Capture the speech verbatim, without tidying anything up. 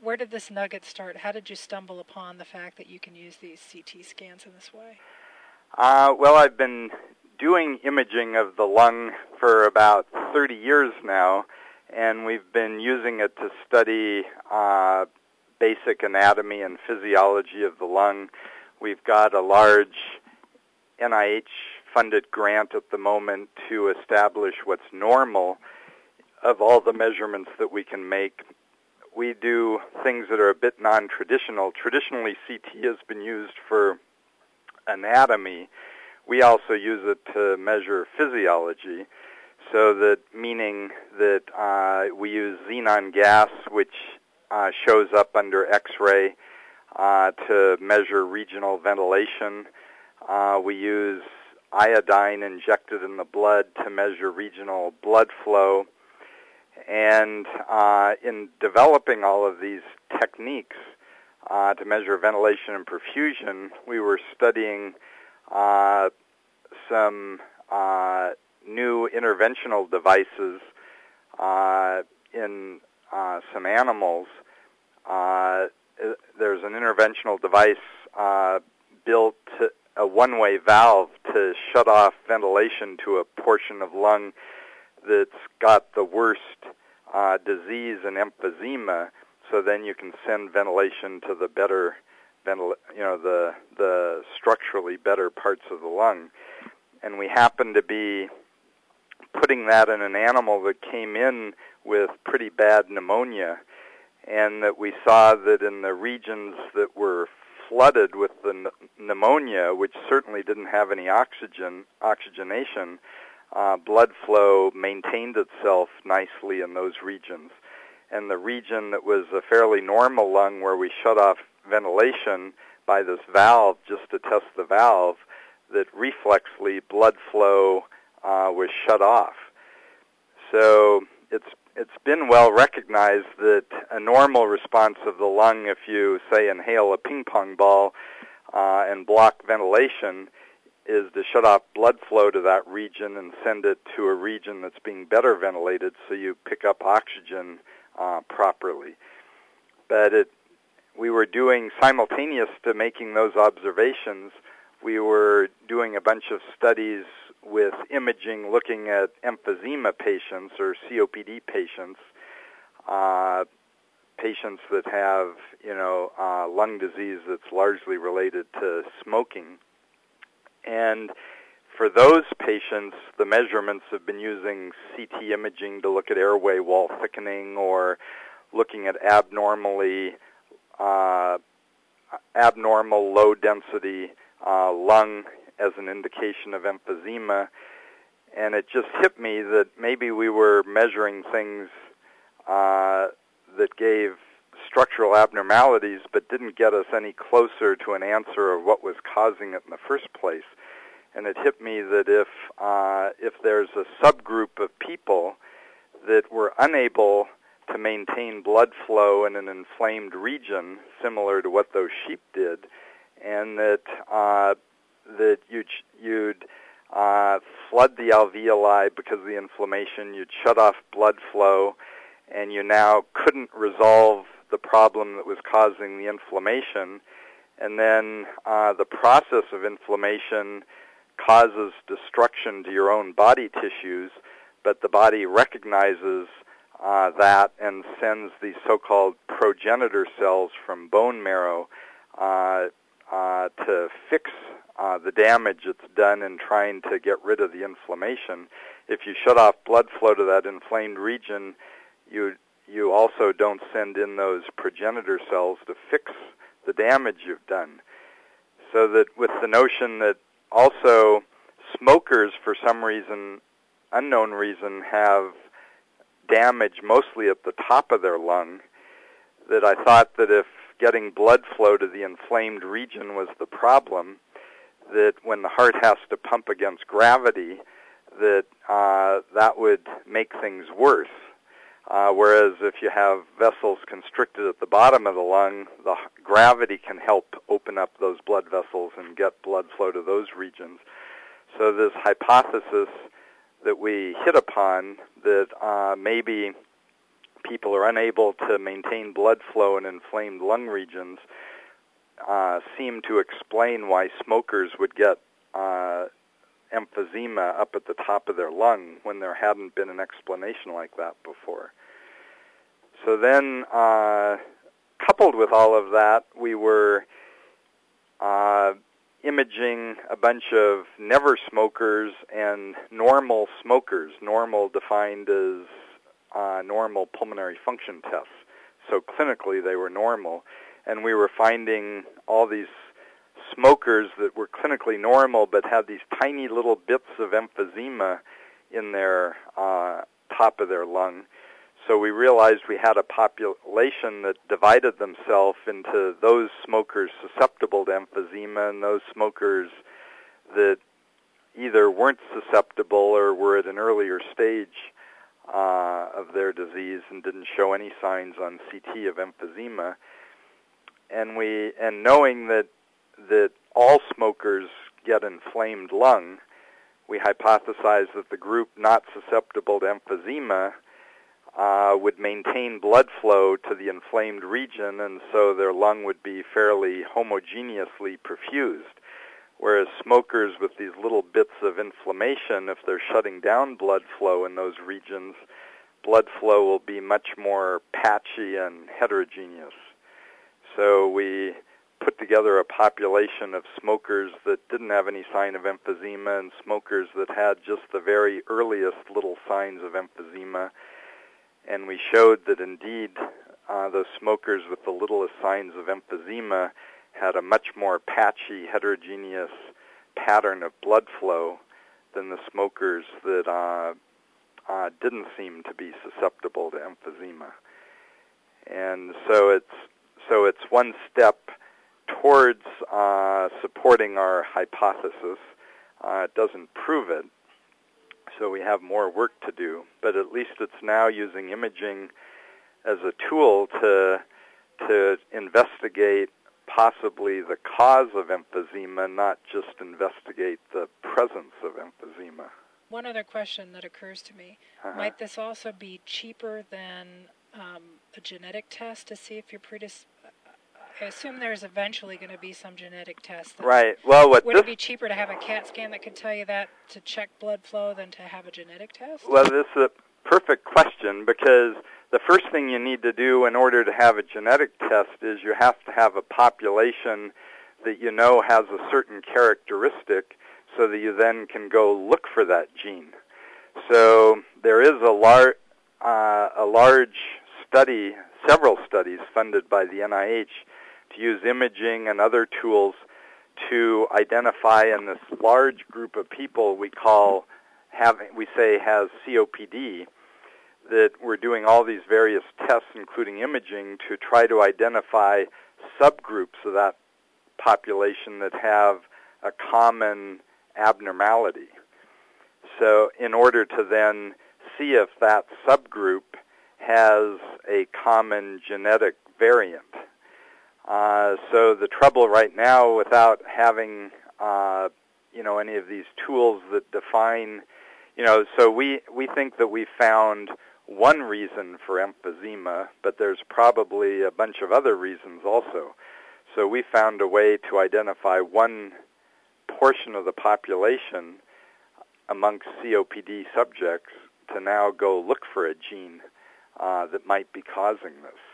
where did this nugget start? How did you stumble upon the fact that you can use these C T scans in this way? Uh, well, I've been doing imaging of the lung for about thirty years now, and we've been using it to study uh, basic anatomy and physiology of the lung. We've got a large N I H-funded grant at the moment to establish what's normal of all the measurements that we can make. We do things that are a bit non-traditional. Traditionally, C T has been used for anatomy. We also use it to measure physiology, so that meaning that uh, we use xenon gas, which uh, shows up under X-ray, uh, to measure regional ventilation. Uh, we use iodine injected in the blood to measure regional blood flow. And uh, in developing all of these techniques uh, to measure ventilation and perfusion, we were studying uh, some uh, new interventional devices uh, in uh, some animals. Uh, there's an interventional device uh, built to a one-way valve to shut off ventilation to a portion of lung that's got the worst uh, disease and emphysema, so then you can send ventilation to the better, ventil- you know, the the structurally better parts of the lung. And we happen to be putting that in an animal that came in with pretty bad pneumonia, and that we saw that in the regions that were flooded with the n- pneumonia, which certainly didn't have any oxygen oxygenation, uh, blood flow maintained itself nicely in those regions. And the region that was a fairly normal lung, where we shut off ventilation by this valve just to test the valve, that reflexly blood flow uh, was shut off. So it's it's been well recognized that a normal response of the lung, if you, say, inhale a ping pong ball uh, and block ventilation, is to shut off blood flow to that region and send it to a region that's being better ventilated, so you pick up oxygen uh, properly. But it, we were doing, simultaneous to making those observations, we were doing a bunch of studies with imaging looking at emphysema patients or C O P D patients, uh, patients that have, you know, uh, lung disease that's largely related to smoking. And for those patients, the measurements have been using C T imaging to look at airway wall thickening, or looking at abnormally uh, abnormal low-density uh, lung as an indication of emphysema. And it just hit me that maybe we were measuring things uh, that gave structural abnormalities but didn't get us any closer to an answer of what was causing it in the first place. And it hit me that if uh, if there's a subgroup of people that were unable to maintain blood flow in an inflamed region, similar to what those sheep did, and that uh, that you'd, you'd uh, flood the alveoli because of the inflammation, you'd shut off blood flow, and you now couldn't resolve the problem that was causing the inflammation. And then uh, the process of inflammation causes destruction to your own body tissues, but the body recognizes uh, that and sends these so-called progenitor cells from bone marrow uh, uh, to fix uh, the damage it's done in trying to get rid of the inflammation. If you shut off blood flow to that inflamed region, you you also don't send in those progenitor cells to fix the damage you've done. So that with the notion that also smokers, for some reason, unknown reason, have damage mostly at the top of their lung, that I thought that if getting blood flow to the inflamed region was the problem, that when the heart has to pump against gravity, that uh, that would make things worse. Uh, whereas if you have vessels constricted at the bottom of the lung, the gravity can help open up those blood vessels and get blood flow to those regions. So this hypothesis that we hit upon, that uh, maybe people are unable to maintain blood flow in inflamed lung regions uh, seem to explain why smokers would get uh, emphysema up at the top of their lung when there hadn't been an explanation like that before. So then, uh, coupled with all of that, we were uh, imaging a bunch of never smokers and normal smokers, normal defined as uh, normal pulmonary function tests. So clinically they were normal, and we were finding all these smokers that were clinically normal but had these tiny little bits of emphysema in their uh, top of their lung. So we realized we had a population that divided themselves into those smokers susceptible to emphysema and those smokers that either weren't susceptible or were at an earlier stage uh, of their disease and didn't show any signs on C T of emphysema. And we, and knowing that that all smokers get inflamed lung, we hypothesized that the group not susceptible to emphysema uh, would maintain blood flow to the inflamed region, and so their lung would be fairly homogeneously perfused. Whereas smokers with these little bits of inflammation, if they're shutting down blood flow in those regions, blood flow will be much more patchy and heterogeneous. So we put together a population of smokers that didn't have any sign of emphysema and smokers that had just the very earliest little signs of emphysema. And we showed that indeed uh, those smokers with the littlest signs of emphysema had a much more patchy, heterogeneous pattern of blood flow than the smokers that uh, uh, didn't seem to be susceptible to emphysema. And so it's so it's one step towards uh, supporting our hypothesis. Uh, it doesn't prove it, so we have more work to do. But at least it's now using imaging as a tool to to investigate possibly the cause of emphysema, not just investigate the presence of emphysema. One other question that occurs to me. Uh-huh. Might this also be cheaper than um, a genetic test to see if you're predisposed? I assume there's eventually going to be some genetic test. Right. Well, what would this, it be cheaper to have a CAT scan that could tell you that to check blood flow than to have a genetic test? Well, this is a perfect question, because the first thing you need to do in order to have a genetic test is you have to have a population that you know has a certain characteristic so that you then can go look for that gene. So there is a, lar- uh, a large study, several studies funded by the N I H to use imaging and other tools to identify in this large group of people we call, having, we say has C O P D, that we're doing all these various tests, including imaging, to try to identify subgroups of that population that have a common abnormality. So in order to then see if that subgroup has a common genetic variant. Uh, so the trouble right now, without having uh, you know any of these tools that define, you know, so we we think that we found one reason for emphysema, but there's probably a bunch of other reasons also. So we found a way to identify one portion of the population amongst C O P D subjects to now go look for a gene uh, that might be causing this.